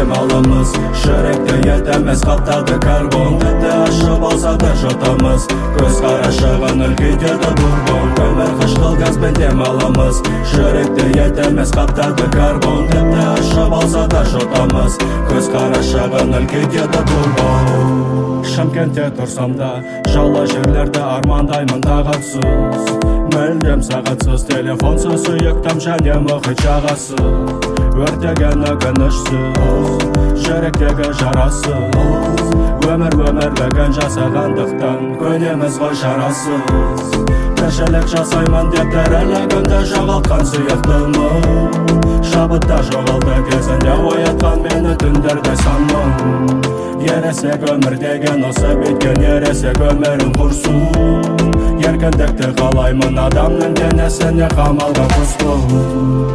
демалымыз, жүректі етеміз қаптады карбон. Тіпті ашы болса да жұтамыз, көз қарашығын үлкейтеді бурбон. Өмір қышқыл газбен демалымыз, жүректі етеміз қаптады карбон. Тіпті ашы болса да жұтамыз, көз қарашығын үлкейтеді бурбон. Шымкентте тұрсам да, жала жерлерді армандаймын тағатсыз. Мүлдем сағатсыз, телефонсыз, сүйіктім және мұхит жағасыз. Өртеген өкінішсіз, жүректегі жарасыз. Өмірлігін жасағандықтан көнеміз ғой шарасыз. Тіршілік жасаймын деп тірілігімді жоғалтқан сүйіктімін. Шабытта жоғалды кезінде оятқан мені түндерде санмын. Ересек өмір деген осы беткен ересек өмірін құрсу. Еркіндікті қалаймын адамның денесіне қамалған құспын.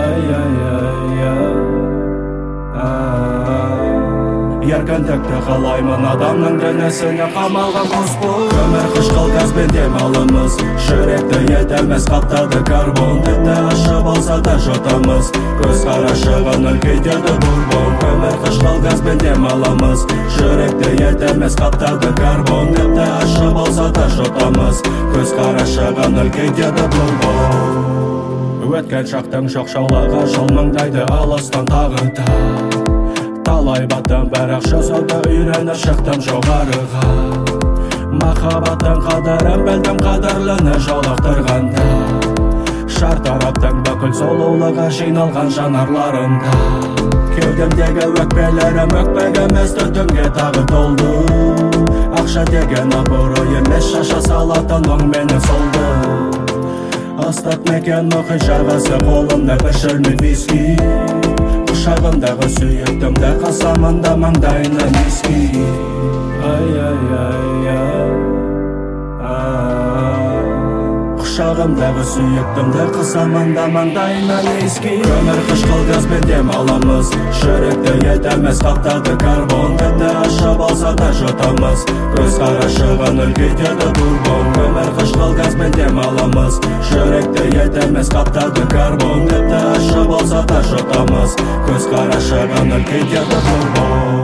Еркіндікті қалаймын адамның денесіне қамалған құспын. Өмір қышқыл газбен демалымыз, жүректі етеміз қаптады карбон. Тіпті ашы болса да жұтамыз, көз қарашығын үлкейтеді бурбон. Өмір қышқыл газбен демалымыз, жүректі етеміз қаптады карбон. Тіпті ашы болса да жұтамыз, көз қарашығын үлкейтеді бурбон. Өткен шақтың жоқшаулығы жылмыңдайды алыстан тағы да. Талай баттым бірақ жүзуді үйреніп шықтым жоғарыға. Махаббаттың қадірін білдім, қадірліні жолықтырғанда. Шартараптың бүкіл сұлулығы жиналған жанарларында. Кеудемдегі өкпелерім өкпек емес түтінге тағы толды. Ақша деген абырой емес, шаша салатын оң мені солды. Ыстық мекен мұхит жағасы, қолымда бір шөлмек виски. Құшағымдағы сүйіктімді қасамында маңдайынан иіски. Құшағымдағы сүйіктімді қасамында маңдайынан иіски. Өмір қышқыл газбен демалымыз, жүректі етеміз қаптады карбон. Тіпті ашы болса да жұтамыз, көз қарашығын үлкейтеді бурбон. Өмір қышқыл газбен демалымыз, жүректі етеміз қаптады карбон. Тіпті ашы болса да жұтамыз, көз қарашығын үлкейтеді бурбон.